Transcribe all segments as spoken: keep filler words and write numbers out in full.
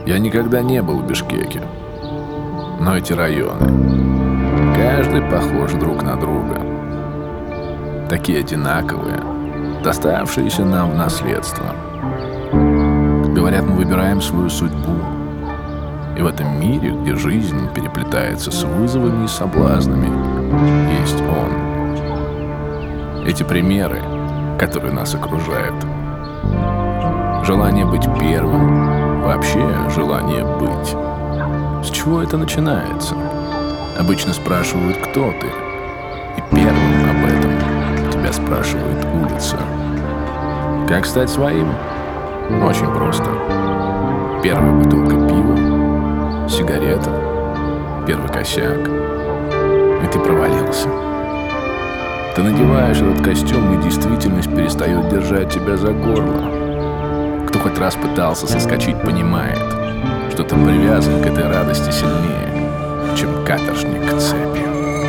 Я никогда не был в Бишкеке, но эти районы, каждый похож друг на друга. Такие одинаковые, доставшиеся нам в наследство. Говорят, мы выбираем свою судьбу. И в этом мире, где жизнь переплетается с вызовами и соблазнами, есть он. Эти примеры, которые нас окружают. Желание быть первым, вообще желание быть. С чего это начинается? Обычно спрашивают, кто ты. И первым об этом тебя спрашивает улица. Как стать своим? Очень просто. Первая бутылка пива, сигарета, первый косяк, и ты провалился. Ты надеваешь этот костюм, и действительность перестает держать тебя за горло. Кто хоть раз пытался соскочить, понимает, что ты привязан к этой радости сильнее, чем каторжник к цепи.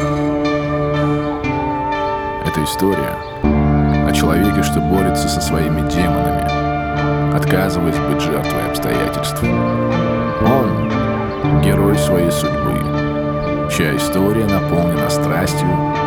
Это история о человеке, что борется со своими демонами, отказываясь быть жертвой обстоятельств. Он — герой своей судьбы, чья история наполнена страстью